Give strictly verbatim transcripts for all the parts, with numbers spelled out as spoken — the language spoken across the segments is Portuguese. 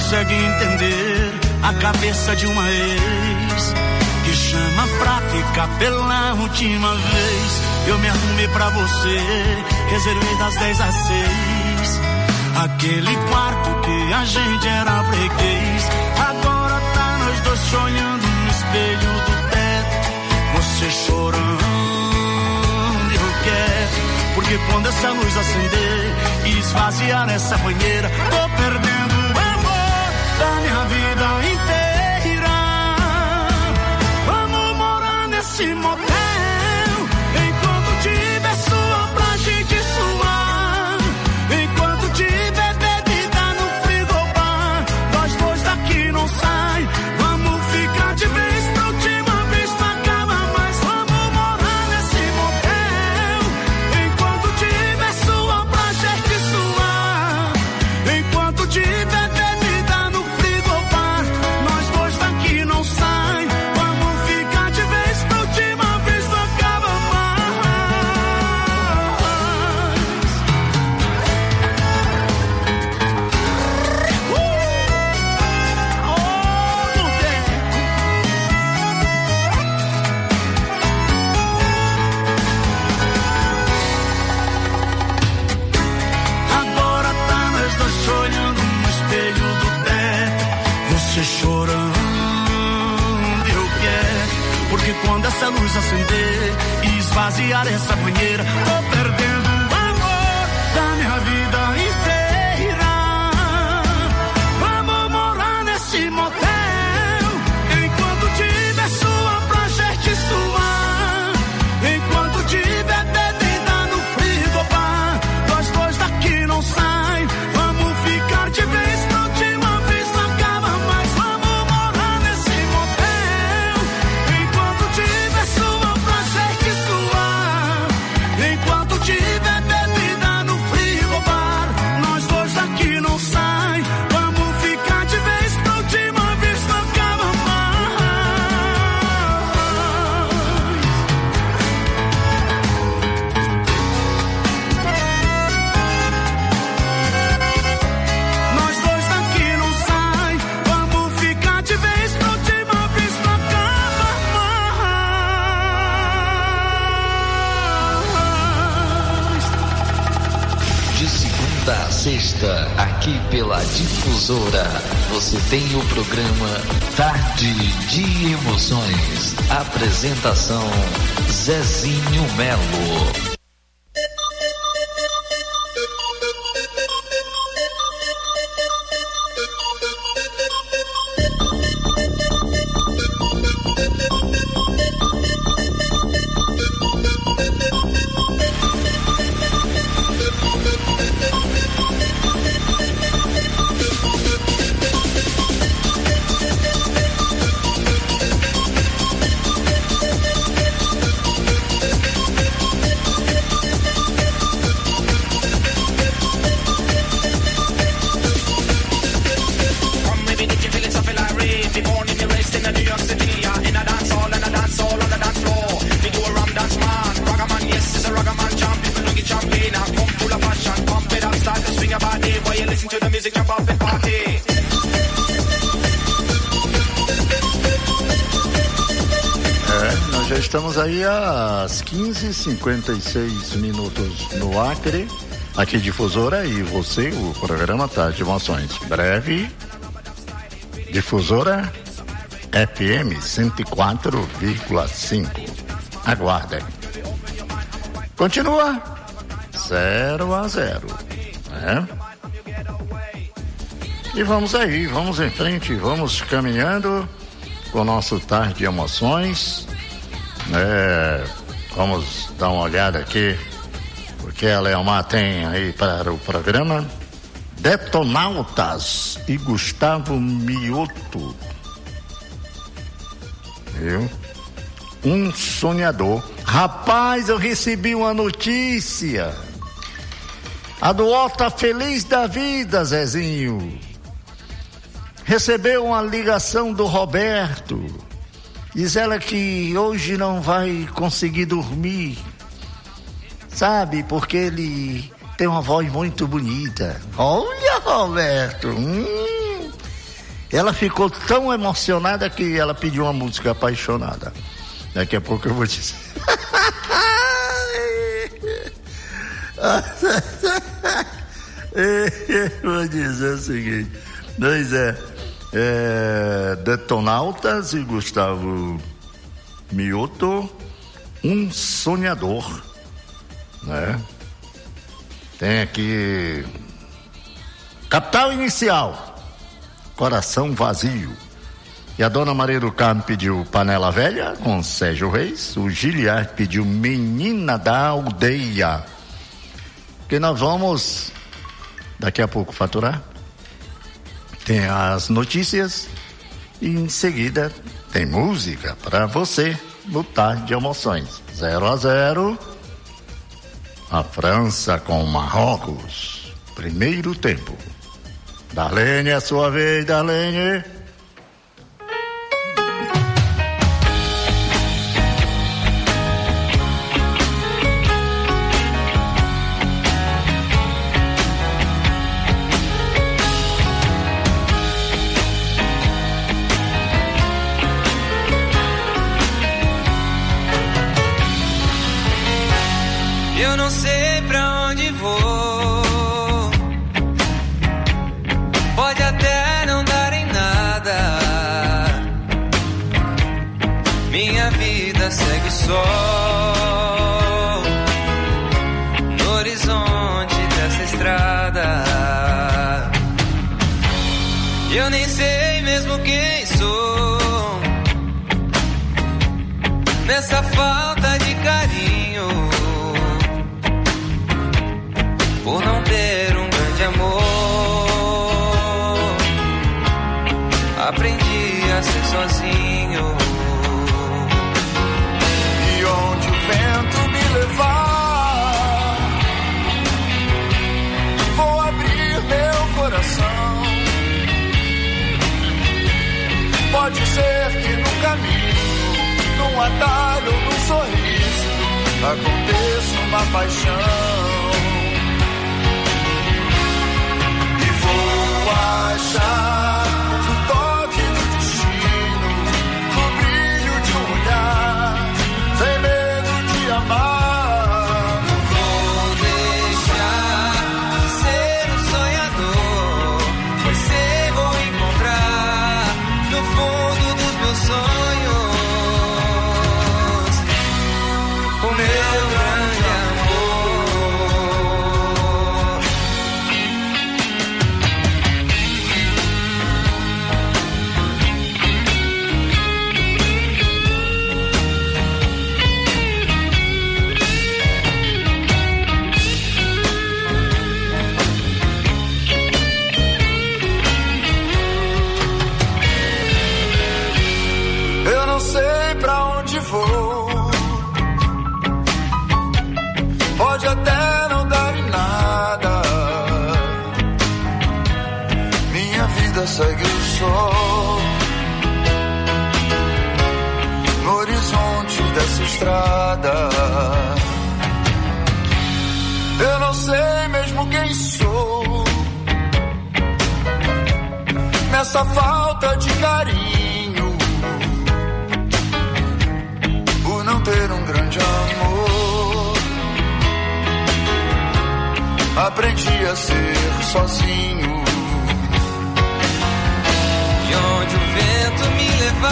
consegue entender a cabeça de uma ex que chama pra ficar pela última vez. Eu me arrumei pra você, reservei das dez às seis, aquele quarto que a gente era freguês. Agora tá nós dois se olhando no espelho do teto, você chorando e eu quero, porque quando essa luz acender e esvaziar essa banheira, tô perdendo o amor da minha vida inteira. Vamos morar nesse motel, enquanto tiver sol pra gente suar, enquanto tiver bebida no frigobar, nós dois daqui não sai. Vamos ficar de vez pra última vez, não acaba mais. Vamos morar nesse motel, enquanto tiver sol pra gente suar, enquanto tiver bebida no frigobar, nós dois daqui não sai. Vamos ficar de vez pra última vez, não acaba Agora tá nós dois olhando no espelho do teto, você chorando e eu quero, porque quando essa luz acender e esvaziar essa banheira, tô perdendo o amor da minha vida inteira. Vamos morar nesse motel, enquanto tiver sua pra gente suar, enquanto tiver bebida no frigobar, nós dois daqui não sai. Vamos ficar de vez pra última vez, não acaba mais. Vamos morar nesse motel, enquanto tiver sua pra gente suar, enquanto tiver bebida no frigobar, nós dois daqui não sai. Vamos ficar de vez pra última vez, não acaba mais. Nós dois daqui não sai. Vamos ficar de vez pra última vez, não acaba mais. De segunda a sexta, aqui pela Difusora, você tem o programa Tarde de Emoções. Apresentação Zezinho Melo. Estamos aí às quinze e cinquenta e seis minutos no Acre, aqui Difusora, e você, o programa Tarde de Emoções. Breve, Difusora F M cento e quatro vírgula cinco. Aguardem. Continua zero a zero, né? E vamos aí, vamos em frente, vamos caminhando com o nosso Tarde de Emoções. É, vamos dar uma olhada aqui, porque a Leomar tem aí para o programa Detonautas e Gustavo Mioto, viu? Um sonhador. Rapaz, eu recebi uma notícia. A do Ó tá feliz da vida, Zezinho. Recebeu uma ligação do Roberto. Diz ela que hoje não vai conseguir dormir, sabe? Porque ele tem uma voz muito bonita. Olha, Roberto, hum, Ela ficou tão emocionada que ela pediu uma música apaixonada. Daqui a pouco eu vou dizer. Vou dizer o seguinte. Pois é, é Detonautas e Gustavo Mioto, Um Sonhador, né? Tem aqui Capital Inicial, Coração Vazio. E a dona Maria do Carmo pediu Panela Velha com Sérgio Reis. O Giliard pediu Menina da Aldeia. Que nós vamos daqui a pouco faturar. Tem as notícias e em seguida tem música para você no Tarde de Emoções. zero a zero. A França com Marrocos. Primeiro tempo. Darlene, é a sua vez, Darlene. Eu não sei pra onde vou, pode até não dar em nada, minha vida segue só no horizonte dessa estrada. Eu nem sei mesmo quem sou, nessa falta de carinho, por não ter um grande amor, aprendi a ser sozinho. E onde o vento me levar, vou abrir meu coração. Pode ser que no caminho, num atalho, num sorriso, aconteça uma paixão. Achar o toque do destino, no brilho de um olhar, sem medo de amar. Vou deixar de ser um sonhador, pois sei vou encontrar no fundo dos meus sonhos o meu grande amor. Pode até não dar em nada, minha vida segue o sol no horizonte dessa estrada. Eu não sei mesmo quem sou, nessa falta de carinho, por não ter um grande amor, aprendi a ser sozinho. E onde o vento me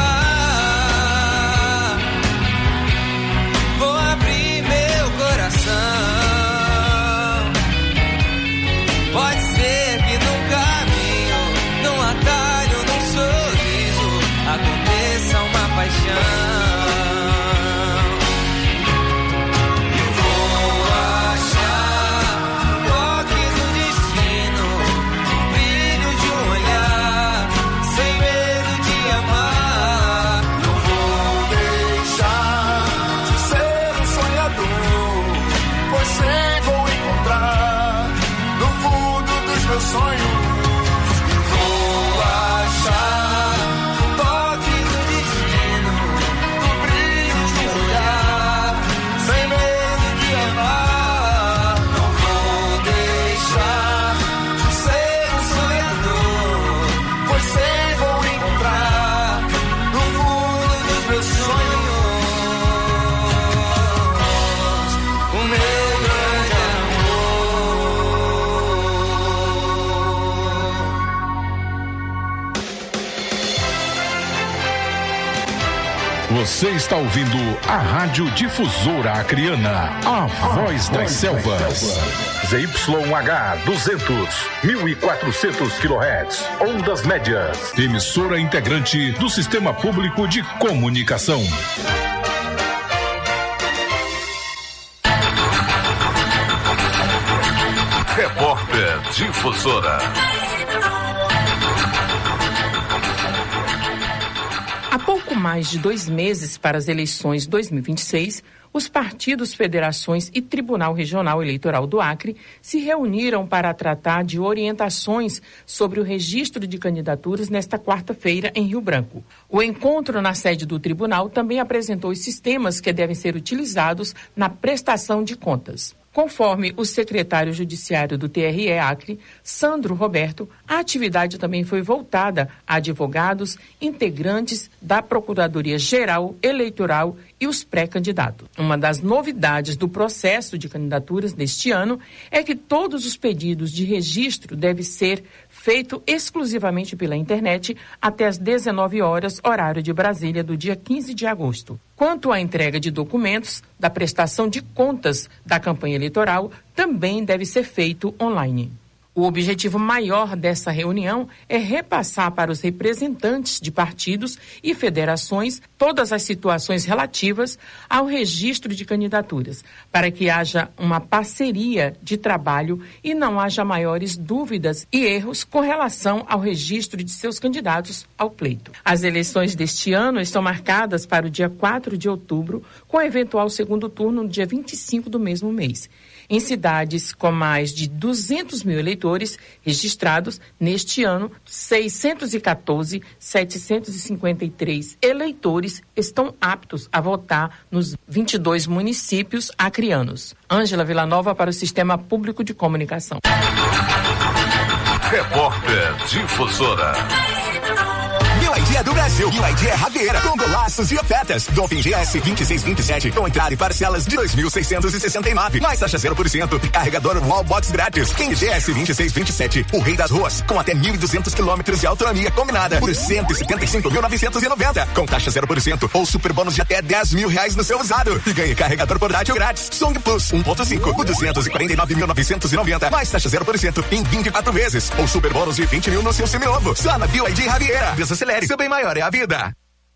levar, vou abrir meu coração. Pode ser que num caminho, num atalho, num sorriso, aconteça uma paixão. Sonhos, vou achar o toque do destino, Você está ouvindo a Rádio Difusora Acreana, a voz das selvas. Z Y H duzentos, mil e quatrocentos quilohertz, ondas médias. Emissora integrante do Sistema Público de Comunicação. Repórter Difusora. Há pouco mais de dois meses para as eleições dois mil e vinte e seis, os partidos, federações e Tribunal Regional Eleitoral do Acre se reuniram para tratar de orientações sobre o registro de candidaturas nesta quarta-feira em Rio Branco. O encontro na sede do tribunal também apresentou os sistemas que devem ser utilizados na prestação de contas. Conforme o secretário judiciário do T R E Acre, Sandro Roberto, a atividade também foi voltada a advogados, integrantes da Procuradoria-Geral Eleitoral e os pré-candidatos. Uma das novidades do processo de candidaturas deste ano é que todos os pedidos de registro devem ser feito exclusivamente pela internet até às dezenove horas, horário de Brasília, do dia quinze de agosto. Quanto à entrega de documentos da prestação de contas da campanha eleitoral, também deve ser feito online. O objetivo maior dessa reunião é repassar para os representantes de partidos e federações todas as situações relativas ao registro de candidaturas, para que haja uma parceria de trabalho e não haja maiores dúvidas e erros com relação ao registro de seus candidatos ao pleito. As eleições deste ano estão marcadas para o dia quatro de outubro, com eventual segundo turno no dia vinte e cinco do mesmo mês. Em cidades com mais de duzentos mil eleitores registrados, neste ano, seiscentos e quatorze mil setecentos e cinquenta e três eleitores estão aptos a votar nos vinte e dois municípios acreanos. Ângela Villanova para o Sistema Público de Comunicação. Repórter Difusora. New I D é do Brasil. New I D é Ravieira. Com golaços e ofertas. Dolphin G S vinte e seis vinte e sete. Com entrada e parcelas de dois mil seiscentos e sessenta e nove. Mais taxa zero por cento. Carregador Wallbox grátis. King G S vinte e seis vinte e sete. O rei das ruas. Com até mil e duzentos quilômetros de autonomia combinada. Por cento e setenta e cinco mil novecentos e noventa. Com taxa zero por cento. Ou super bônus de até dez mil reais no seu usado. E ganhe carregador portátil grátis. Song Plus um ponto cinco. Por duzentos e quarenta e nove mil novecentos e noventa. Mais taxa zero por cento. Em vinte e quatro vezes. Ou super bônus de vinte mil no seu seminovo. Só na New I D Ravieira. Desacelere. Seu bem maior é a vida.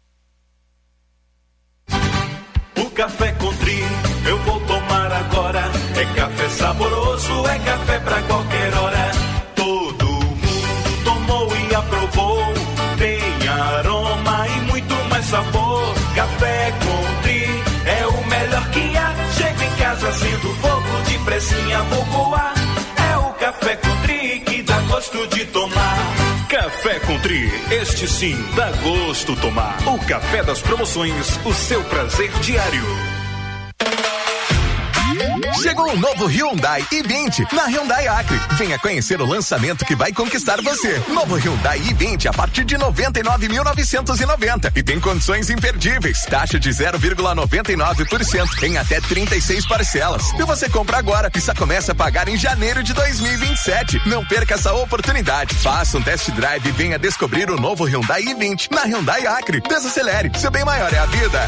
O café Country eu vou tomar agora. É café saboroso, é café pra qualquer hora. Todo mundo tomou e aprovou. Tem aroma e muito mais sabor. Café Country é o melhor que há. Chego em casa sendo fogo de pressinha, vou coar. É o café Country que dá gosto de tomar. Café Country, este sim dá gosto tomar. O café das promoções, o seu prazer diário. Chegou o novo Hyundai i vinte na Hyundai Acre. Venha conhecer o lançamento que vai conquistar você. Novo Hyundai i vinte a partir de noventa e nove mil novecentos e noventa e tem condições imperdíveis. Taxa de zero vírgula noventa e nove por cento em até trinta e seis parcelas. E você compra agora e só começa a pagar em janeiro de dois mil e vinte e sete. Não perca essa oportunidade. Faça um test drive e venha descobrir o novo Hyundai i vinte na Hyundai Acre. Desacelere, seu bem maior é a vida.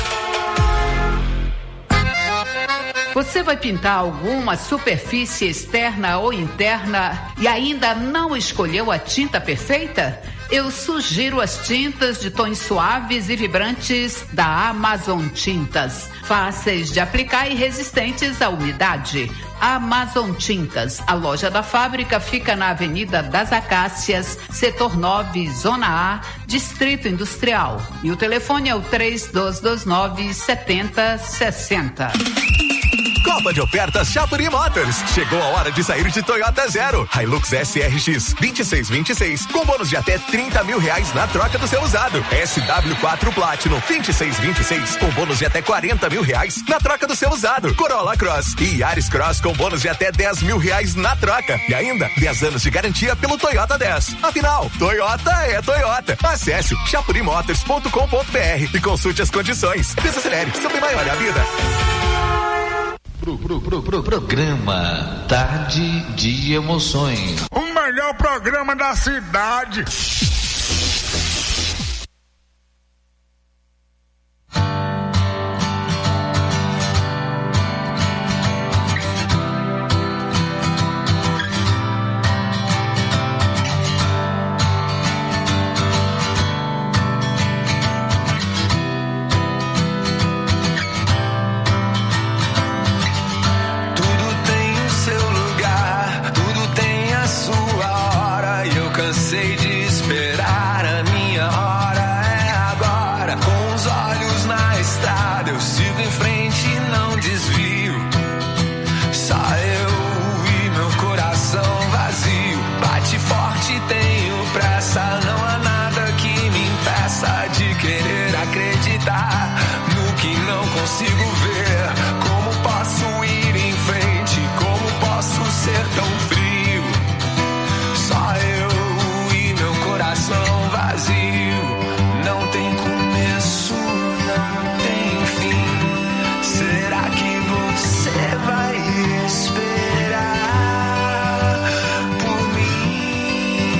Você vai pintar alguma superfície externa ou interna e ainda não escolheu a tinta perfeita? Eu sugiro as tintas de tons suaves e vibrantes da Amazon Tintas. Fáceis de aplicar e resistentes à umidade. Amazon Tintas. A loja da fábrica fica na Avenida das Acácias, Setor nove, Zona A, Distrito Industrial. E o telefone é o três dois dois nove, sete zero seis zero. Copa de ofertas Chapuri Motors. Chegou a hora de sair de Toyota Zero. Hilux S R X vinte e seis vinte e seis com bônus de até trinta mil reais na troca do seu usado. S W quatro Platinum vinte e seis vinte e seis com bônus de até quarenta mil reais na troca do seu usado. Corolla Cross e Yaris Cross com bônus de até dez mil reais na troca. E ainda dez anos de garantia pelo Toyota dez. Afinal, Toyota é Toyota. Acesse chapuri motors ponto com ponto b r e consulte as condições. Desacelere, seu bem maior é a vida. Pro, pro, pro, pro, programa Tarde de Emoções. O melhor programa da cidade. cansei de esperar, a minha hora é agora. Com os olhos na estrada, eu sigo em frente e não desvio. Só eu e meu coração vazio. Bate forte, tenho pressa, não há nada que me impeça de querer acreditar no que não consigo ver. Como posso ir em frente? Como posso ser tão frio? Só eu e meu coração vazio. Não tem começo, não tem fim. Será que você vai esperar por mim?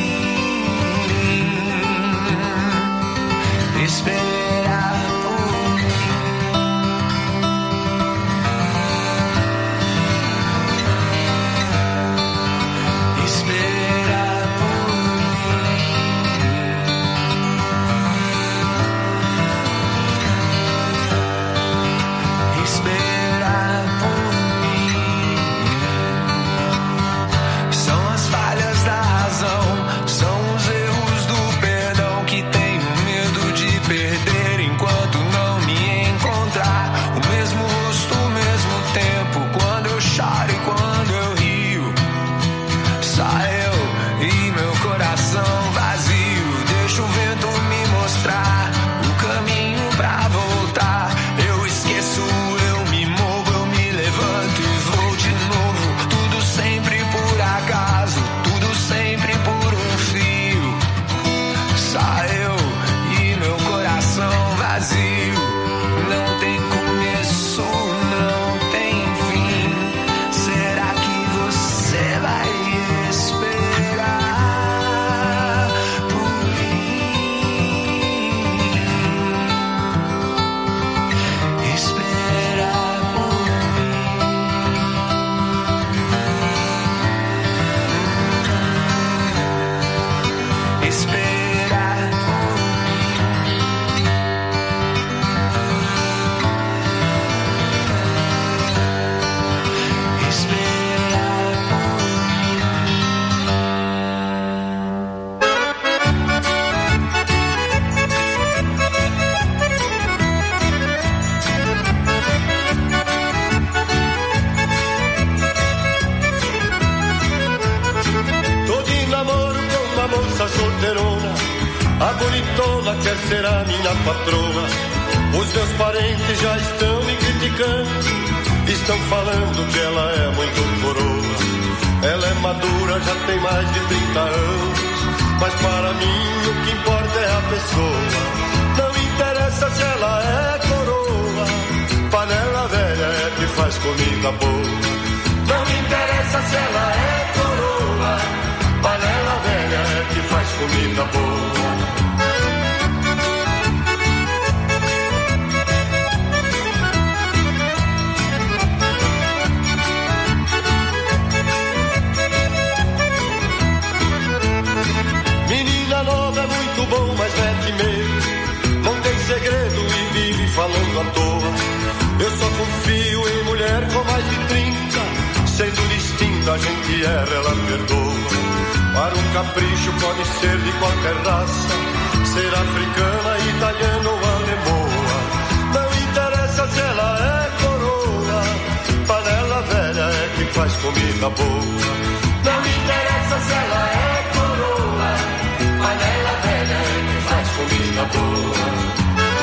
Esperar por mim. Esperar por mim. Esperar por mim. São as falhas da razão, são os erros do perdão que tenho medo de perder enquanto não me encontrar. O mesmo rosto, o mesmo tempo, quando eu choro e quando eu rio. Só eu e meu coração vazio. Deixa o vento me mostrar o caminho pra voltar. Eu esqueço, eu me movo, eu me levanto e vou de novo. Tudo sempre por acaso, tudo sempre por um fio. Só eu e meu coração vazio. Não tem começo, não tem fim. Será que você vai esperar por mim? Esperar por mim. Esperar por mim. Esperar por Tô de namoro com uma moça solteirona, a bonitona quer ser a minha patroa. Os meus parentes já estão me criticando, estão falando que ela é muito coroa. Ela é madura, já tem mais de trinta anos, mas para mim o que importa é a pessoa. Não interessa se ela é coroa, panela velha é que faz comida boa. Não interessa se ela é coroa, panela velha é que faz comida boa. Menina nova é muito bom, mas mete medo, não tem segredo e vive falando à toa. Eu só confio em mulher com mais de trinta, sendo distinta a gente erra, ela perdoa. Para um capricho pode ser de qualquer raça, ser africana, italiana ou alemoa. Não interessa se ela é coroa, panela velha é que faz comida boa. Não interessa se ela é coroa, panela velha é que faz comida boa.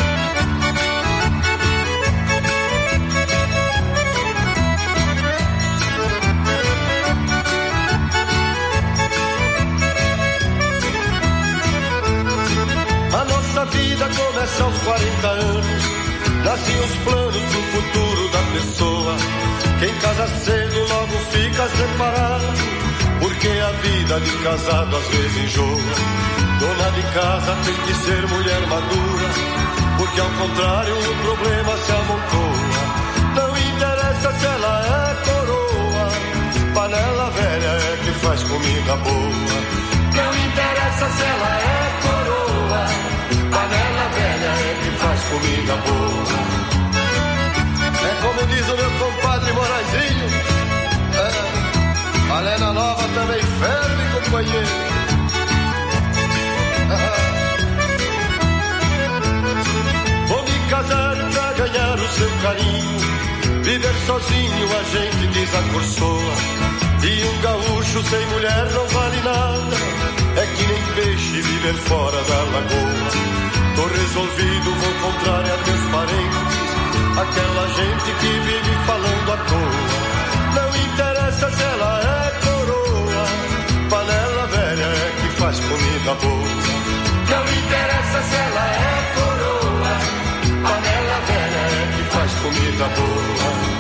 A nossa vida começa aos quarenta anos, nascem os planos pro futuro da pessoa. Quem casa cedo logo fica separado, porque a vida de casado às vezes enjoa. Dona de casa tem que ser mulher madura, porque ao contrário o problema se amontoa. Não interessa se ela é coroa, panela velha é que faz comida boa. Não interessa se ela é coroa, panela velha é que faz comida boa. É como diz o meu compadre Moraizinho, é, panela nova também ferve, companheiro. carinho. Viver sozinho a gente desacorçoa. E um gaúcho sem mulher não vale nada. É que nem peixe viver fora da lagoa. Tô resolvido, vou contrário a meus parentes, aquela gente que vive falando à toa. Não interessa se ela é coroa, panela velha é que faz comida boa. Não interessa se ela é coroa, panela velha é que faz comida boa.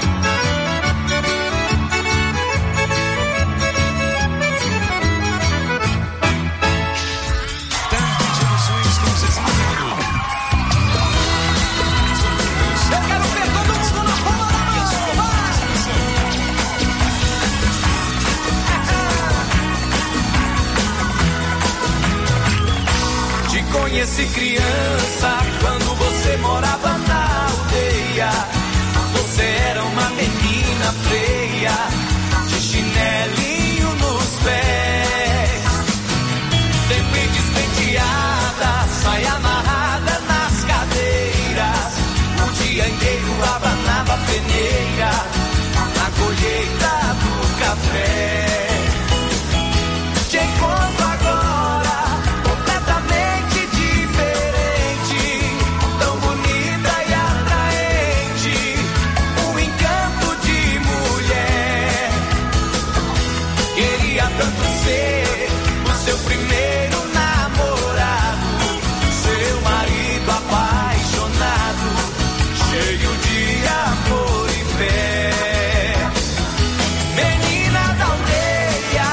Conheci criança quando você morava na aldeia. Você era uma menina feia, de chinelinho nos pés, sempre despenteada, saia amarrada nas cadeiras. O dia inteiro abanava a peneira na colheita do café. Te encontro agora completamente diferente, tão bonita e atraente, um encanto de mulher. Queria tanto ser o seu primeiro namorado, seu marido apaixonado, cheio de amor e fé. Menina da aldeia,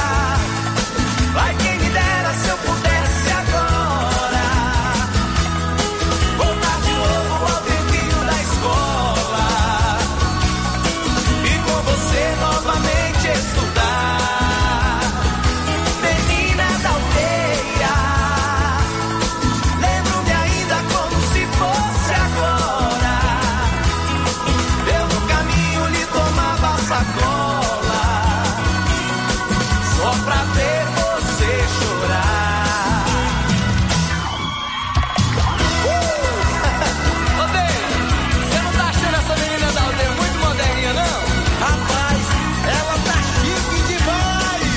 ai quem me dera se eu pudesse agora voltar de novo ao tempinho da escola e com você novamente estudar. Menina da aldeia, lembro-me ainda como se fosse agora. Eu no caminho lhe tomava sacola só pra ver você chorar. Uh! Ô, Dei, você não tá achando essa menina da aldeia muito moderninha, não? Rapaz, ela tá chique demais.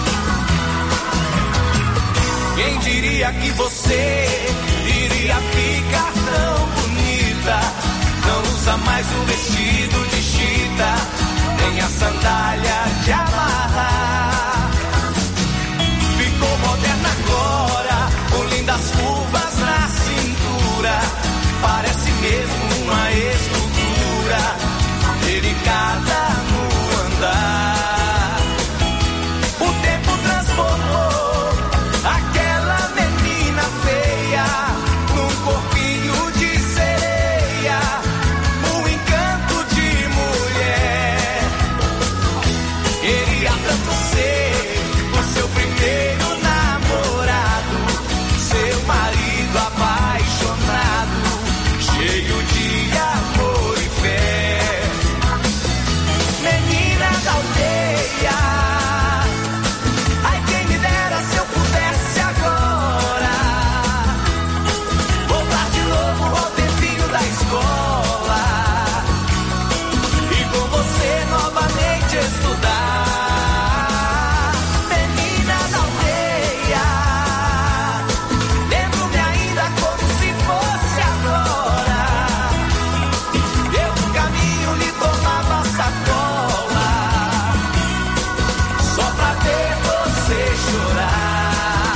Quem diria que você iria ficar tão bonita? Não usa mais o vestido de chita, nem a sandália de amarrar. Ficou moderna agora, com lindas curvas na cintura. Parece mesmo uma escultura, delicada no andar. O tempo transformou aquela menina feia num corpinho de sereia, um encanto de mulher. Queria tanto ser o seu primeiro namorado, seu marido apaixonado, cheio de amor e fé. Menina da aldeia, ai quem me dera se eu pudesse agora voltar de novo ao tempinho da escola e com você novamente estudar. Menina da aldeia, lembro-me ainda como se fosse agora. Eu no caminho lhe tomava sacola só pra ver você chorar,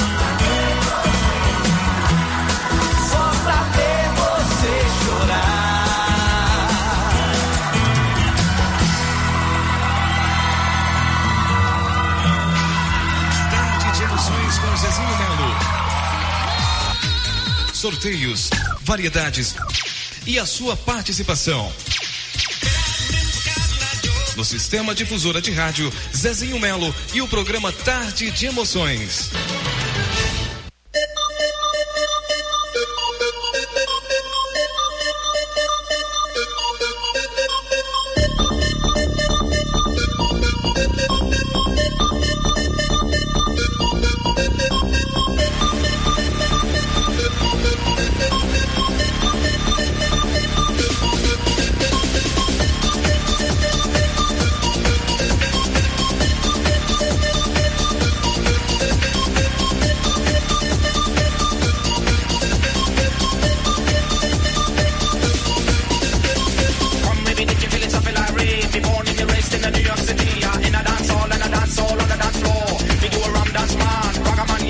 só pra ver você chorar. Tarde de emoções com Zezinho Melo. Sorteios, variedades e a sua participação. No Sistema Difusora de Rádio, Zezinho Melo e o programa Tarde de Emoções.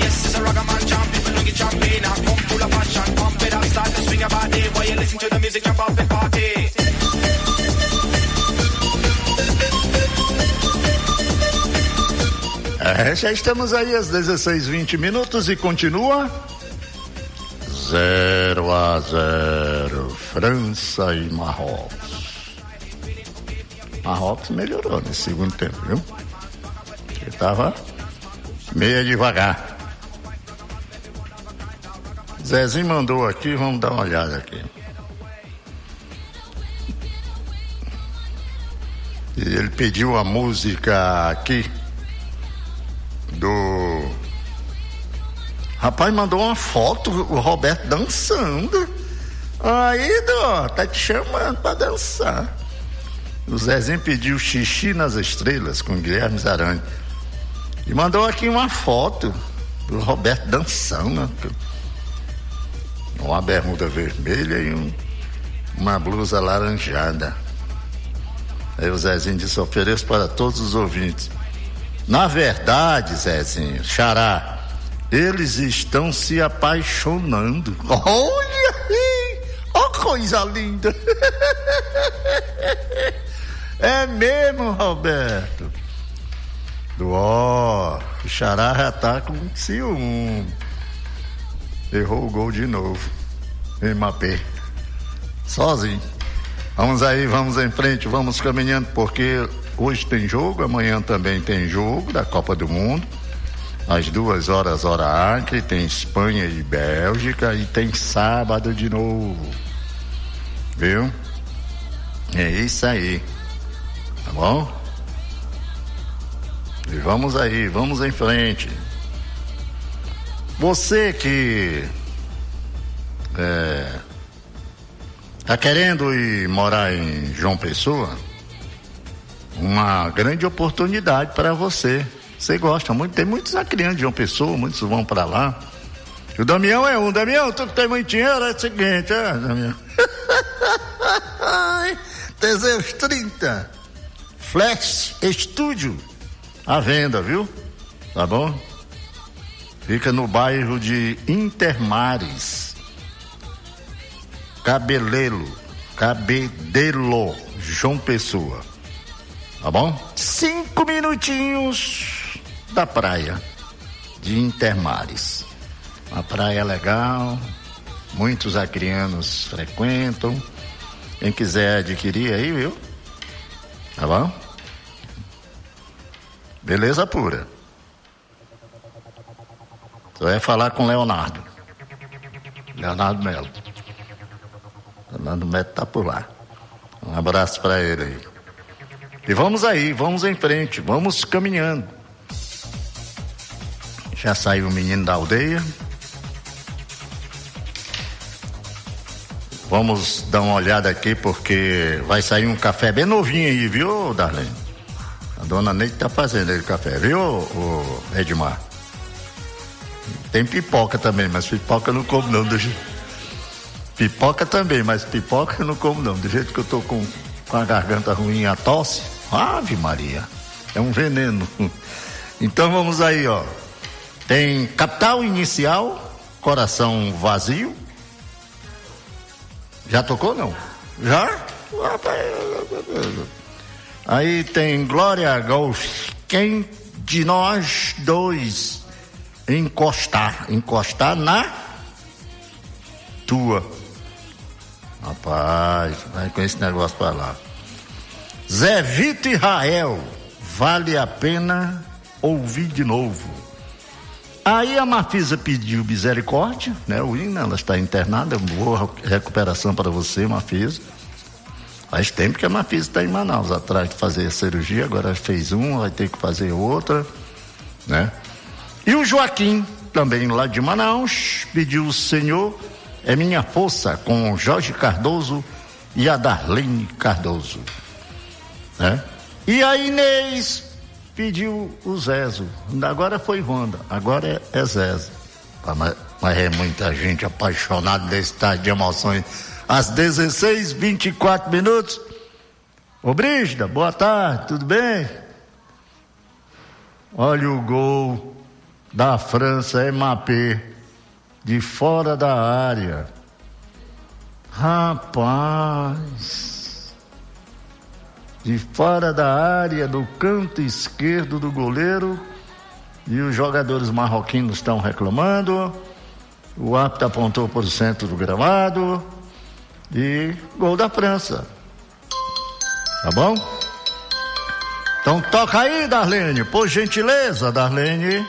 yes, it's a ragaman jump. If you don't get champagne, I pump full of passion. Pump it up, start to swing your body. While you listen to the music, jump up and party. É, já estamos aí às dezesseis e vinte minutos e continua zero a zero França e Marrocos. Marrocos melhorou nesse segundo tempo, viu? Ele estava meio devagar. Zezinho mandou aqui, vamos dar uma olhada aqui. E ele pediu a música aqui do... Rapaz, mandou uma foto, o Roberto dançando. Aí, Dó, tá te chamando pra dançar. O Zezinho pediu Xixi nas Estrelas com Guilherme Zarani. E mandou aqui uma foto do Roberto dançando. Uma bermuda vermelha e um, uma blusa alaranjada. Aí o Zezinho disse: ofereço para todos os ouvintes. Na verdade, Zezinho, Xará, eles estão se apaixonando. Olha aí, ó coisa linda. É mesmo, Roberto. Ó, o Xará já tá com ciúme. Errou o gol de novo. M A P. Sozinho. Vamos aí, vamos em frente, vamos caminhando, porque hoje tem jogo, amanhã também tem jogo da Copa do Mundo. Às duas horas, hora Acre, tem Espanha e Bélgica, e tem sábado de novo. Viu? É isso aí. Tá bom? E vamos aí, vamos em frente. Você que é, tá querendo ir morar em João Pessoa, uma grande oportunidade para você. Você gosta muito, tem muitos acrianos de João Pessoa, muitos vão para lá. O Damião é um. Damião, tu que tem muito dinheiro, é o seguinte, é, Damião. Teseus trinta Flash Studio à venda, viu? Tá bom? Fica no bairro de Intermares, Cabelelo, Cabedelo, João Pessoa. Tá bom? Cinco minutinhos da praia de Intermares. Uma praia legal, muitos acrianos frequentam. Quem quiser adquirir aí, viu? Tá bom? Beleza pura. Você vai falar com Leonardo. Leonardo Melo. Leonardo Melo tá por lá. Um abraço para ele aí. E vamos aí, vamos em frente, vamos caminhando. Já saiu o menino da aldeia. Vamos dar uma olhada aqui, porque vai sair um café bem novinho aí, viu, Darlene? A dona Neide tá fazendo aí o café, viu, o Edmar? Tem pipoca também, mas pipoca eu não como não. Do jeito... Pipoca também, mas pipoca eu não como não. Do jeito que eu tô com, com a garganta ruim, a tosse, Ave Maria, é um veneno. Então vamos aí, ó. Tem Capital Inicial, Coração Vazio. Já tocou, não? Já? Aí tem Glória Golf. Quem de nós dois encostar, encostar na tua. Rapaz, vai com esse negócio pra lá. Zé Vito e Rael, vale a pena ouvir de novo. Aí a Marfisa pediu misericórdia, né? O hino, ela está internada, boa recuperação para você, Marfisa. Faz tempo que a Marfisa está em Manaus, atrás de fazer a cirurgia, agora fez uma, vai ter que fazer outra, né? E o Joaquim, também lá de Manaus, pediu: o Senhor é minha força, com Jorge Cardoso e a Darlene Cardoso, né? E a Inês pediu o Zezo. Agora foi Wanda, agora é, é Zezo. Mas, mas é muita gente apaixonada nesse estado de emoções. Às dezesseis e vinte e quatro minutos. Ô Brígida, boa tarde, tudo bem? Olha o gol da França, Mbappé, de fora da área. Rapaz, de fora da área, do canto esquerdo do goleiro, e os jogadores marroquinos estão reclamando. O árbitro apontou para o centro do gramado e gol da França. Tá bom? Então toca aí, Darlene, por gentileza, Darlene.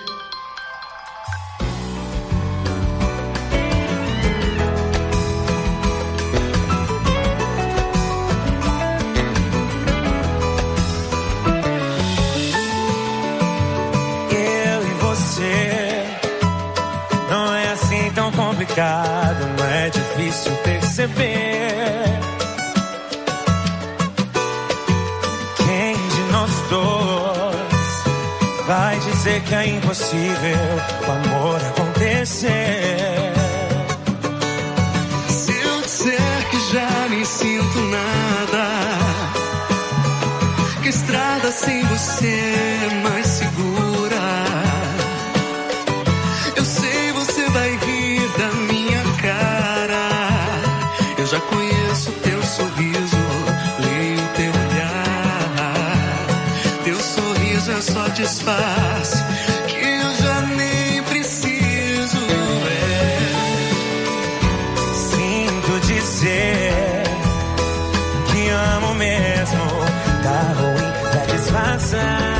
Não é difícil perceber. Quem de nós dois vai dizer que é impossível o amor acontecer? Se eu disser que já nem sinto nada, que a estrada sem você é mais segura, eu sei você vai rir da minha cara. Eu já conheço teu sorriso, leio teu olhar. Teu sorriso é só disfarce que eu já nem preciso ver. Sinto dizer que amo mesmo, tá ruim pra disfarçar.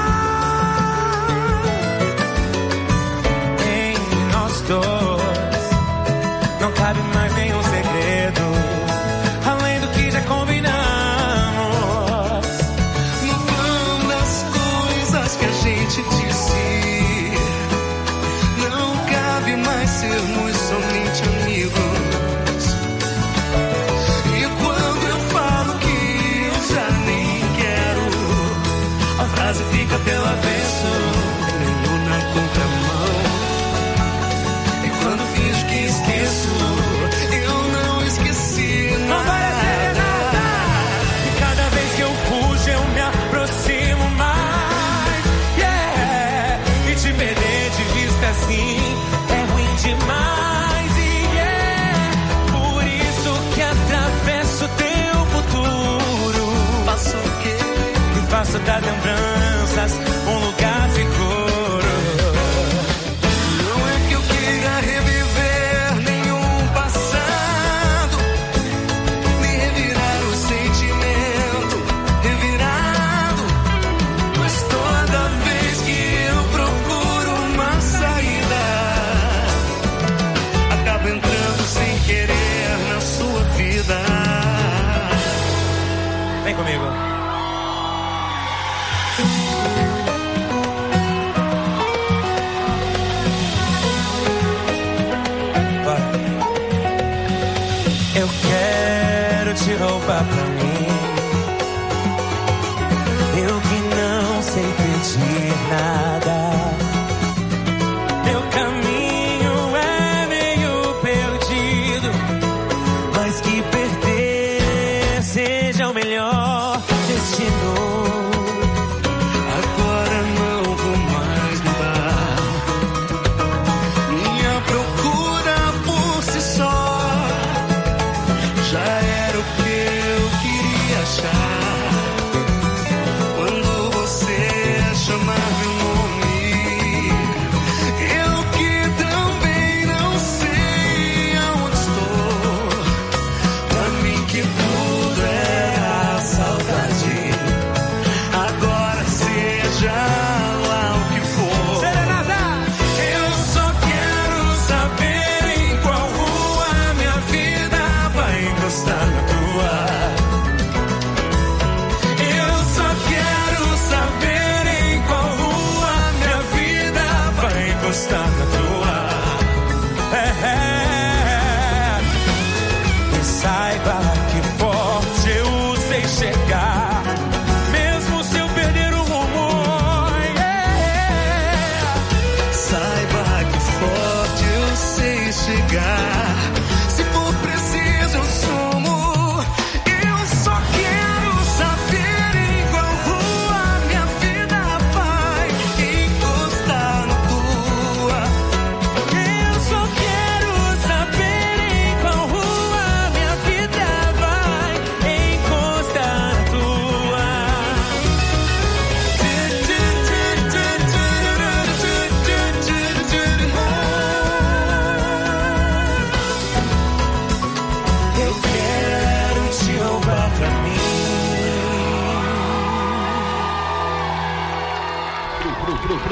Não cabe mais nenhum segredo, além do que já combinamos. No plano das coisas que a gente disse, não cabe mais sermos somente amigos. E quando eu falo que eu já nem quero, a frase fica pelo avesso, nenhum na contramão. Quando finjo que esqueço, eu não esqueci nada. Não vai ser nada. E cada vez que eu fujo, eu me aproximo mais. Yeah. E te perder de vista assim é ruim demais. E yeah. Por isso que atravesso teu futuro. Faço o quê? E faço das lembranças um lugar seguro. Reviver nenhum passado, nem revirar o sentimento revirado. Mas toda vez que eu procuro uma saída, acabo entrando sem querer na sua vida. Vem comigo. Eu quero te roubar pra mim, eu que não sei pedir nada. Meu caminho é meio perdido, mas que perder seja o melhor destino. Agora não vou mais mudar, minha procura por si só já era o que eu queria achar. Quando você chamar meu nome, eu que também não sei aonde estou. Pra mim que tudo era saudade, agora seja lá o que for. Eu só quero saber em qual rua minha vida vai encostar na tua. Eu só quero saber em qual rua minha vida vai encostar na tua. É, é. E saiba que forte eu sei chegar, mesmo se eu perder o rumo. Yeah. Saiba que forte eu sei chegar, se for preciso eu sumo. Eu só quero saber em qual rua minha vida vai encostar na tua.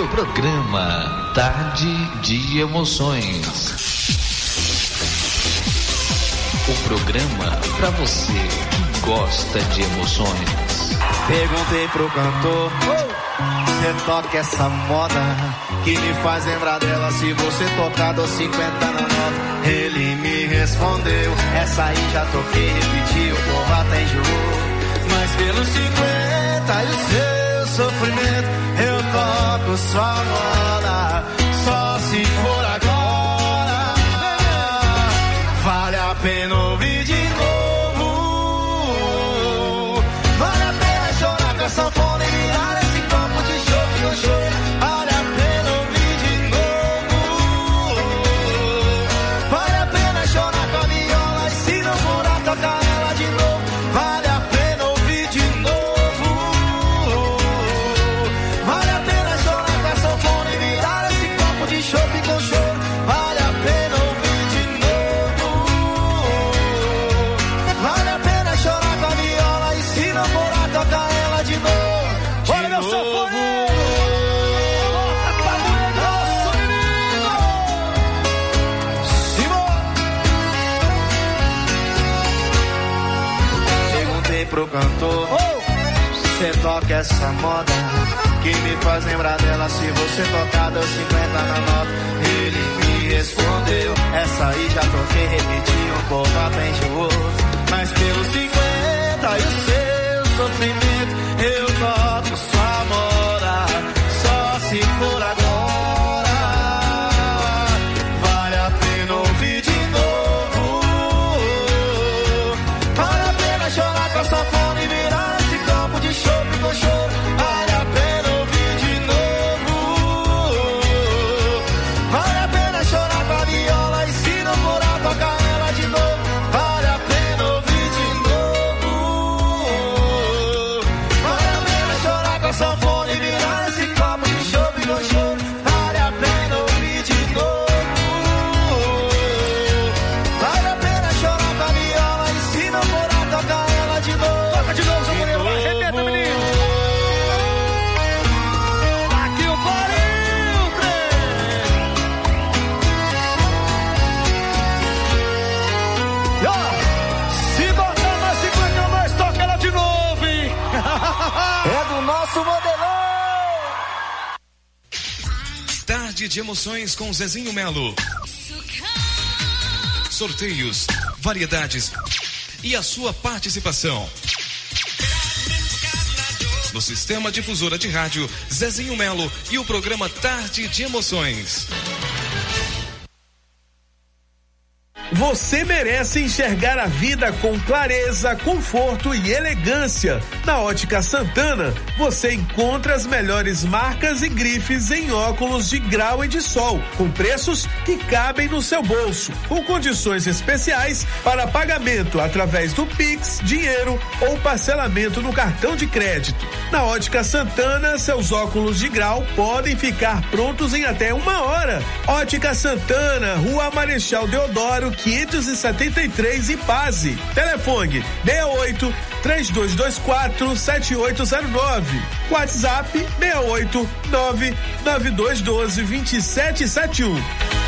pro, programa Tarde de Emoções. O programa pra você que gosta de emoções. Perguntei pro cantor, você toca essa moda que me faz lembrar dela se você tocar dos cinquenta na nota. Ele me respondeu, essa aí já toquei, repetiu, o povo até enjoou. Mas pelos cinquenta e o seu sofrimento, eu toco sua moda, só se for agora. Vale a pena ouvir de novo, vale a pena chorar com a sanfona e virar esse copo de chope no choro. Vale a pena ouvir de novo, vale a pena chorar com a viola e se não for a tocar ela de novo. Vale a pena ouvir de novo, vale a pena chorar com a sanfona e virar esse copo de chope com choro. Vale a pena ouvir de novo, vale a pena chorar com a viola e se não for a tocar ela de novo. Olha meu sanfoneiro, bota pra mulher grosso, menino Simão. Perguntei pro cantor, você toca essa moda que me faz lembrar dela se você tocar dos cinquenta na nota. Ele me respondeu, essa aí já toquei, repeti um pouco até enjoou. Mas pelos cinquenta e o seu sofrimento, eu toco sua moda, só se for agora. Vale a pena ouvir de novo, vale a pena chorar com a sanfona e virar esse copo de chope com choro. Vale a pena ouvir de novo, vale a pena chorar com a viola e se não for a tocar ela de novo. Vale a pena ouvir de novo, vale a pena chorar com a sanfona e virar esse copo de chope com choro. Vale a pena ouvir de novo, vale a pena chorar com a viola e se não for a tocar ela de novo. Toca de novo, Samuel, vai, repeta, menino. Aqui o pariu, trem. Ó, se botar mais cinquenta mais, toca ela de novo, hein? É do nosso modelão. Tarde de Emoções com Zezinho Melo. Sorteios, variedades e a sua participação. No Sistema Difusora de Rádio, Zezinho Melo e o programa Tarde de Emoções. Você merece enxergar a vida com clareza, conforto e elegância. Na Ótica Santana, você encontra as melhores marcas e grifes em óculos de grau e de sol, com preços que cabem no seu bolso, com condições especiais para pagamento através do Pix, dinheiro ou parcelamento no cartão de crédito. Na Ótica Santana, seus óculos de grau podem ficar prontos em até uma hora. Ótica Santana, Rua Marechal Deodoro, quinhentos e setenta e três, Ipaze. Telefone seis oito, três dois dois quatro, sete oito zero nove. WhatsApp seis oito, nove nove dois um dois, dois sete sete um.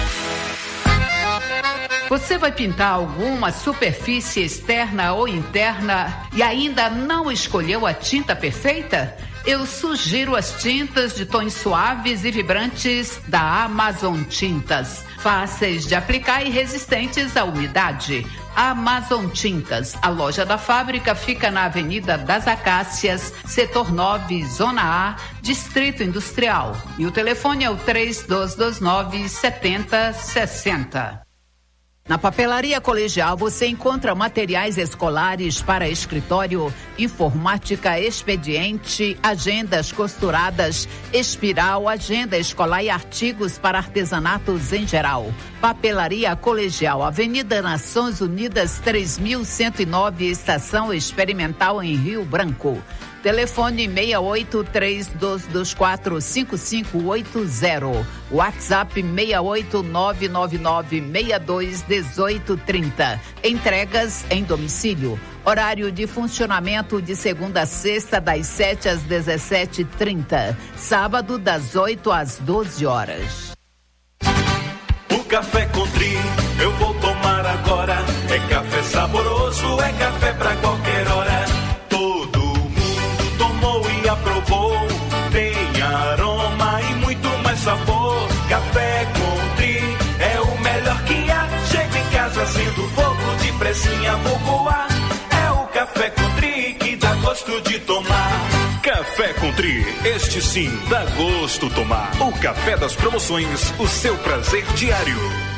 Você vai pintar alguma superfície externa ou interna e ainda não escolheu a tinta perfeita? Eu sugiro as tintas de tons suaves e vibrantes da Amazon Tintas. Fáceis de aplicar e resistentes à umidade. Amazon Tintas. A loja da fábrica fica na Avenida das Acácias, Setor nove, Zona A, Distrito Industrial. E o telefone é o três dois dois nove, sete zero seis zero. Na Papelaria Colegial você encontra materiais escolares para escritório, informática, expediente, agendas costuradas, espiral, agenda escolar e artigos para artesanatos em geral. Papelaria Colegial, Avenida Nações Unidas três mil cento e nove, Estação Experimental em Rio Branco. Telefone seis oito, três dois dois quatro, cinco cinco oito zero. WhatsApp seis oito, nove nove nove, seis dois um oito três zero. Entregas em domicílio. Horário de funcionamento de segunda a sexta, das sete às dezessete e trinta. Sábado, das oito às doze horas. O café Country eu vou tomar agora. É café saboroso, é café pra qualquer hora. Todo mundo tomou e aprovou. Tem aroma e muito mais sabor. Café Country é o melhor que há. Chego em casa, acendo fogo, depressinha vou voar. É o Café Country que dá gosto de tomar. Café Country, este sim dá gosto tomar. O café das promoções, o seu prazer diário.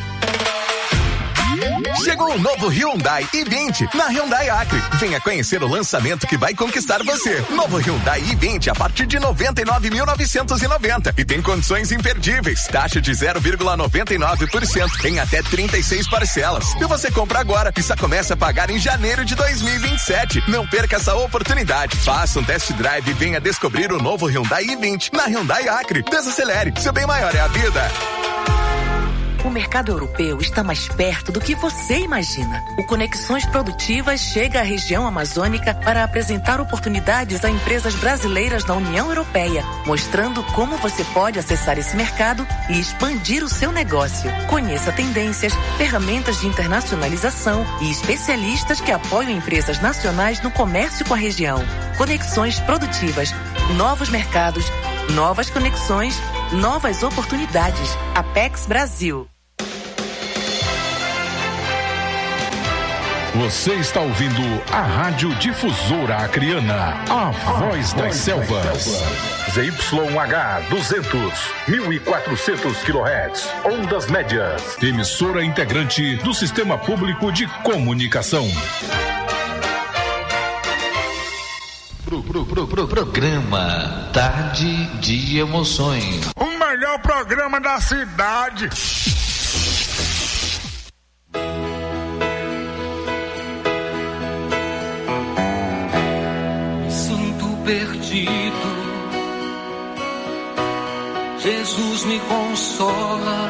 Chegou o novo Hyundai i vinte na Hyundai Acre. Venha conhecer o lançamento que vai conquistar você. Novo Hyundai i vinte a partir de noventa e nove mil novecentos e noventa e tem condições imperdíveis. Taxa de zero vírgula noventa e nove por cento em até trinta e seis parcelas. E você compra agora e só começa a pagar em janeiro de dois mil e vinte e sete. Não perca essa oportunidade. Faça um test drive e venha descobrir o novo Hyundai i vinte na Hyundai Acre. Desacelere, seu bem maior é a vida. O mercado europeu está mais perto do que você imagina. O Conexões Produtivas chega à região amazônica para apresentar oportunidades a empresas brasileiras na União Europeia, mostrando como você pode acessar esse mercado e expandir o seu negócio. Conheça tendências, ferramentas de internacionalização e especialistas que apoiam empresas nacionais no comércio com a região. Conexões Produtivas, novos mercados, novas conexões, novas oportunidades. Apex Brasil. Você está ouvindo a Rádio Difusora Acreana, a voz das selvas. Z Y H duzentos, mil e quatrocentos quilohertz, ondas médias. Emissora integrante do Sistema Público de Comunicação. Pro, pro, pro, pro, programa Tarde de Emoções. O melhor programa da cidade. Me sinto perdido. Jesus me consola.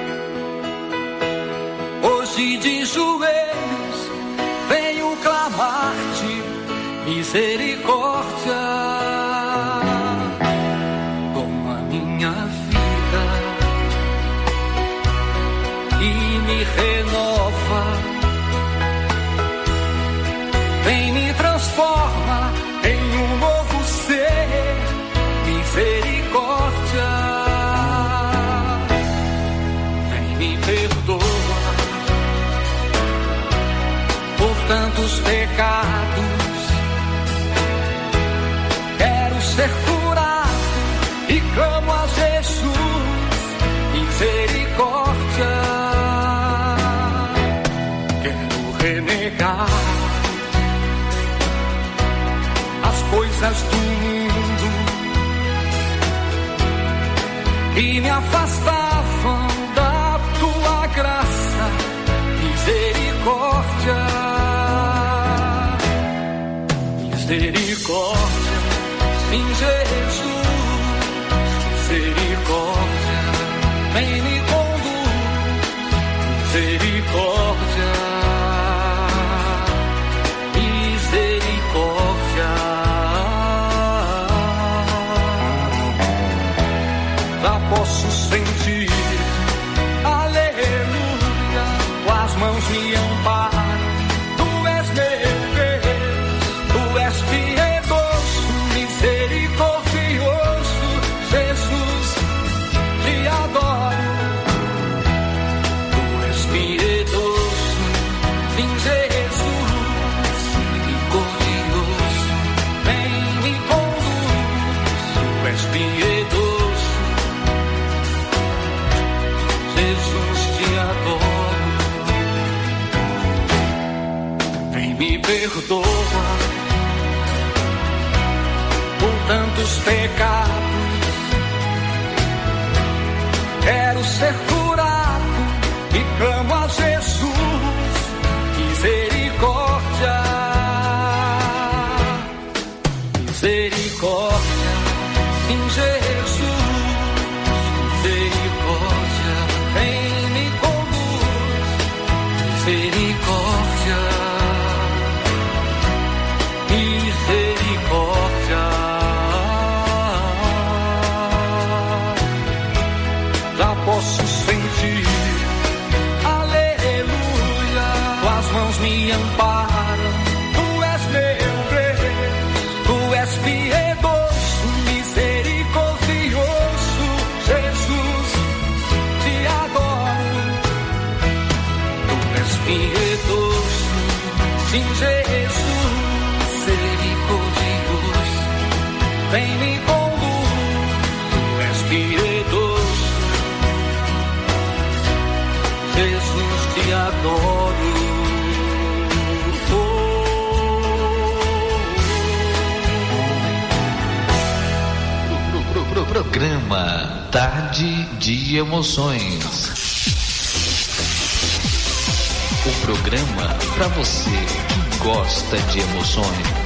Hoje de joelhos venho clamar-te misericórdia. Toma minha vida e me renova. Vem me transforma em um novo ser. Misericórdia. Vem me perdoa por tantos pecados. Ser curado e clamo a Jesus, misericórdia. Quero renegar as coisas do mundo que me afastavam da tua graça, misericórdia, misericórdia. Em Jesus, misericórdia, vem me conduz, misericórdia, misericórdia. Já posso sentir, aleluia, tuas mãos me amparam, tu és meu Deus, tu és fiel. Misericordioso, Jesus, te adoro. Tu és piedoso, sim, Jesus, misericordioso, vem me conduz. Tu és piedoso, Jesus, te adoro. Vem me perdoa tantos pecados, quero ser curado e clamo a Jesus, misericórdia, misericórdia, em Jesus, misericórdia, vem me conduz, misericórdia, tuas mãos me amparam. Tu és meu Deus, tu és piedoso, misericordioso, Jesus, te adoro. Tu és piedoso, sim, Jesus, misericordioso, vem me conduzir. Tu és piedoso, Jesus, te adoro. Programa Tarde de Emoções. O programa para você que gosta de emoções.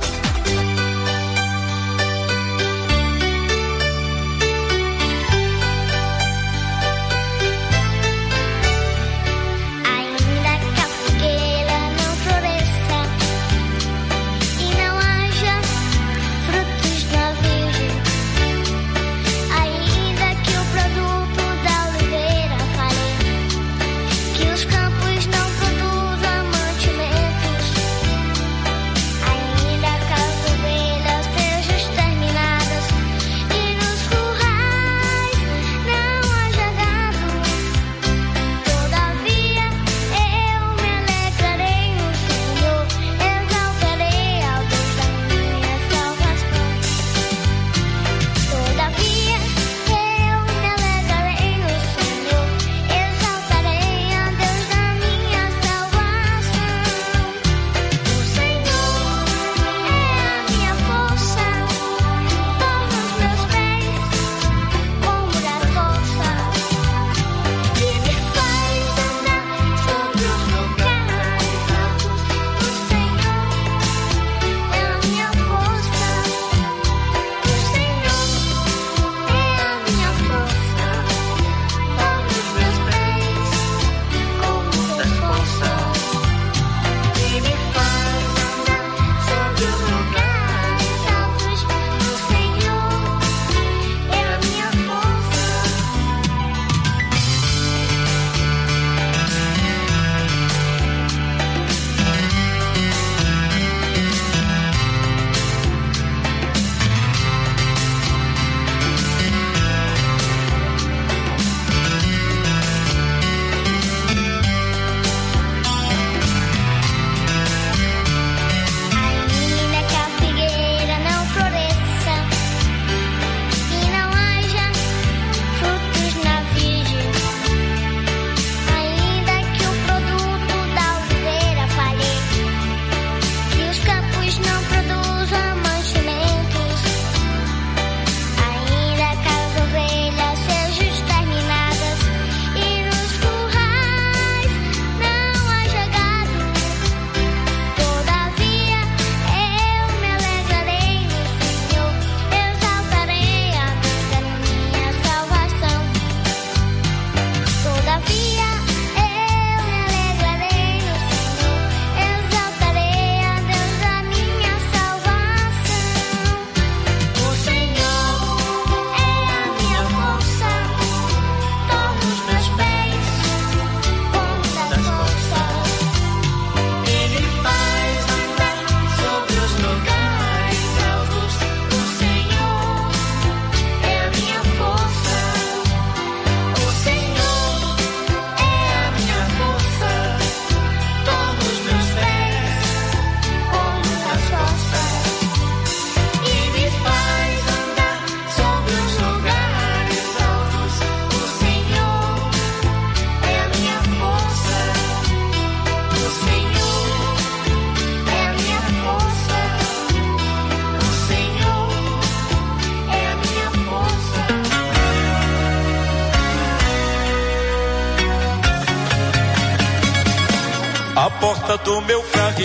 A porta do meu carro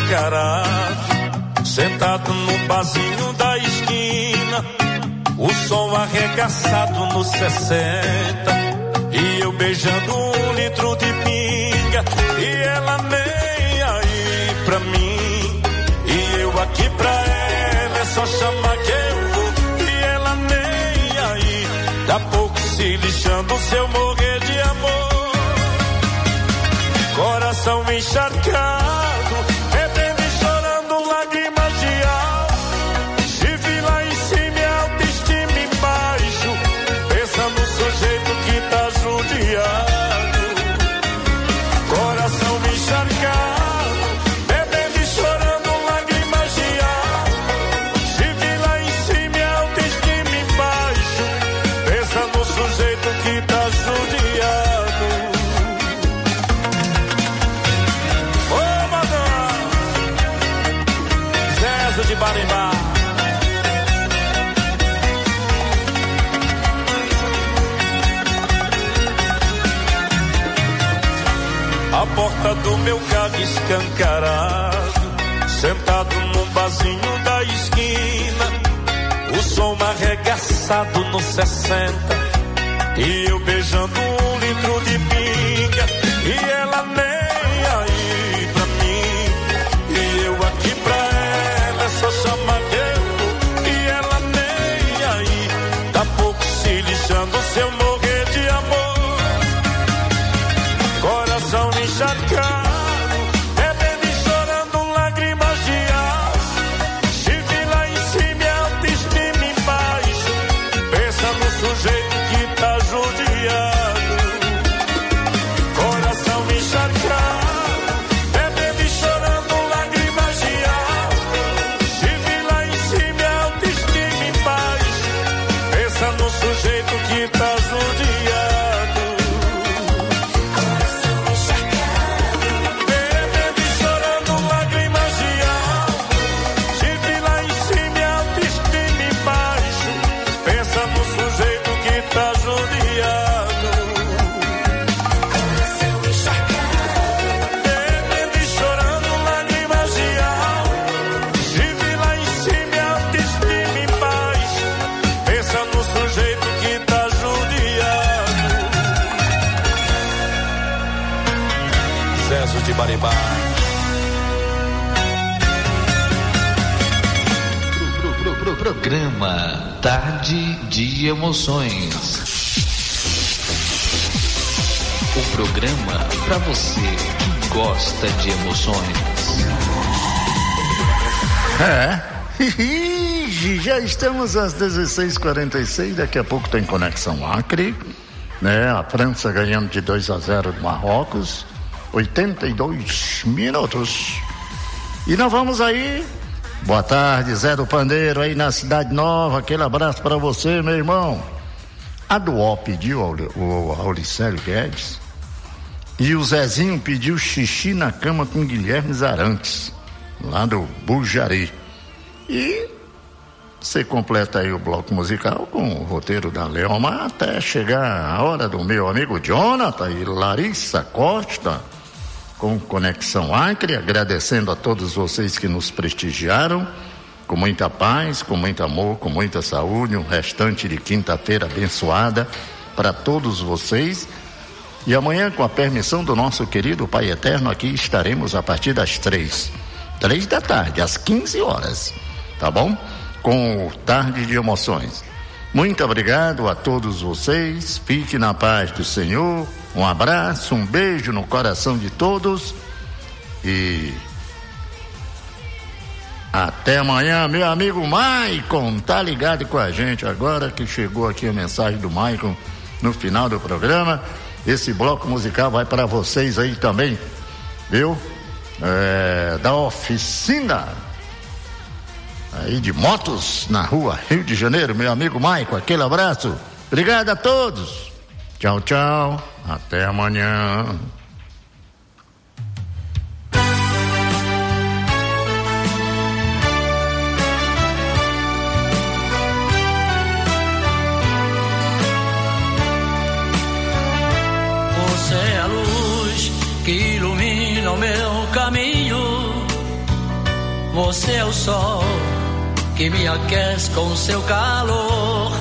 escancarado, sentado no barzinho da esquina, o som arregaçado no sessenta, e eu beijando um litro de pinga, e ela nem aí pra mim, e eu aqui pra ela, é só chamar que eu vou, e ela nem aí, dá pouco se lixando se eu morrer de amor. Coração coração encharcado, bebendo e chorando lágrimas de alma. Estive lá em cima e autoestima embaixo, pensa no sujeito que tá judiado. Coração encharcado, bebendo e chorando lágrimas de alma. Estive lá em cima e autoestima embaixo, pensa no sujeito que tá judiado. Ô, madame, Zezo de Barimbá. A porta do meu carro escancarado, sentado num barzinho da esquina, o som arregaçado no sessenta, e eu beijando um litro de pinga, e ela nem aí pra mim, e eu aqui pra ela só chamadeiro, e ela nem aí, tá pouco se lixando se eu morrer de amor. Coração encharcado, bebendo e chorando lágrimas de aço. Estive lá em cima e autoestima embaixo, pensa no sujeito que tá judiado. Coração encharcado, bebendo e chorando lágrimas de aço. Estive lá em cima e autoestima embaixo, pensa no sujeito que tá judiado. De Barimbá. Pro, pro, pro, programa Tarde de Emoções. O programa pra você que gosta de emoções. É. Já estamos às dezesseis e quarenta e seis. Daqui a pouco tem Conexão Acre, né? A França ganhando de dois a zero do Marrocos. oitenta e dois minutos. E nós vamos aí. Boa tarde, Zé do Pandeiro aí na Cidade Nova. Aquele abraço para você, meu irmão. A Duó pediu ao, ao Auricélio Guedes, e o Zezinho pediu xixi na cama com Guilherme Zarantes, lá do Bujari. E você completa aí o bloco musical com o roteiro da Leomar até chegar a hora do meu amigo Jonathan e Larissa Costa com Conexão Acre, agradecendo a todos vocês que nos prestigiaram, com muita paz, com muito amor, com muita saúde, um restante de quinta-feira abençoada para todos vocês. E amanhã, com a permissão do nosso querido Pai Eterno, aqui estaremos a partir das três, três da tarde, às quinze horas, tá bom? Com o Tarde de Emoções. Muito obrigado a todos vocês, fique na paz do Senhor, um abraço, um beijo no coração de todos e até amanhã, meu amigo Maicon, tá ligado com a gente agora que chegou aqui a mensagem do Maicon no final do programa. Esse bloco musical vai para vocês aí também, viu? É, da oficina aí de motos na rua Rio de Janeiro, meu amigo Maicon, aquele abraço, obrigado a todos, tchau, tchau, até amanhã. Você é a luz que ilumina o meu caminho, você é o sol que me aquece com seu calor.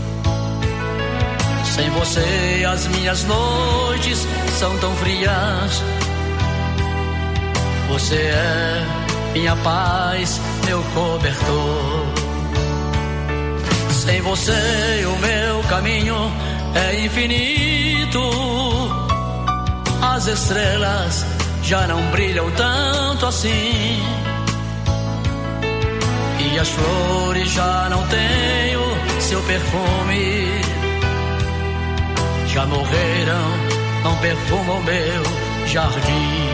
Sem você as minhas noites são tão frias. Você é minha paz, meu cobertor. Sem você o meu caminho é infinito. As estrelas já não brilham tanto assim. E as flores já não têm o seu perfume. Já morreram, não perfumam meu jardim.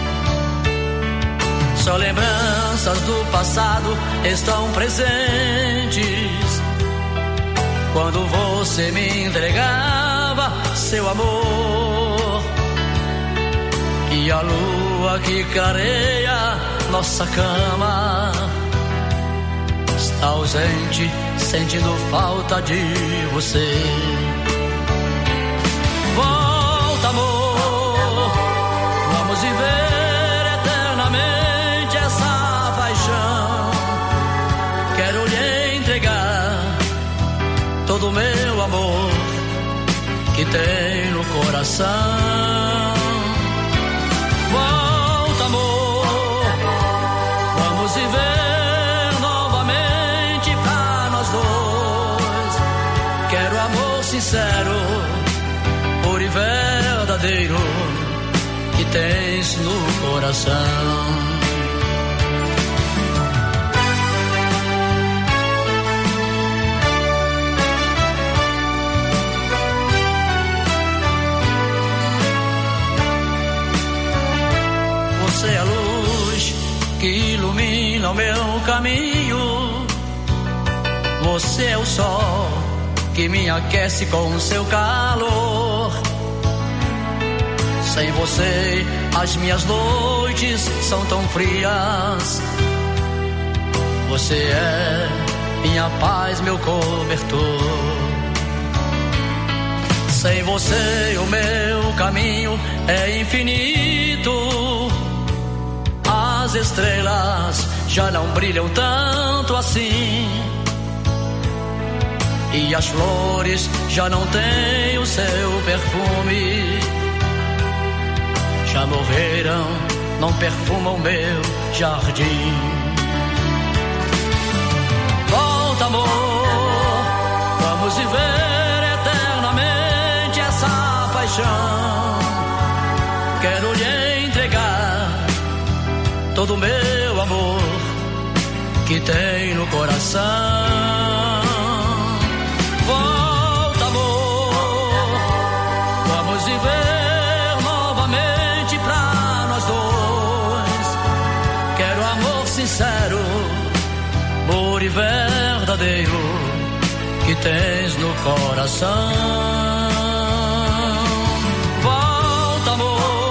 Só lembranças do passado estão presentes. Quando você me entregava seu amor. E a lua que clareia nossa cama está ausente, sentindo falta de você. Volta, amor, vamos viver eternamente essa paixão. Quero lhe entregar todo o meu amor que tem no coração. Volta, amor, vamos viver novamente pra nós dois. Quero amor sincero, puro e verdadeiro, que tens no coração. Você é a luz que ilumina o meu caminho. Você é o sol que me aquece com seu calor. Sem você as minhas noites são tão frias. Você é minha paz, meu cobertor. Sem você o meu caminho é infinito. As estrelas já não brilham tanto assim. E as flores já não têm o seu perfume. Já morreram, não perfumam meu jardim. Volta, amor, vamos viver eternamente essa paixão. Quero lhe entregar todo o meu amor que tem no coração. Volta, amor, vamos viver novamente pra nós dois. Quero amor sincero, puro e verdadeiro, que tens no coração.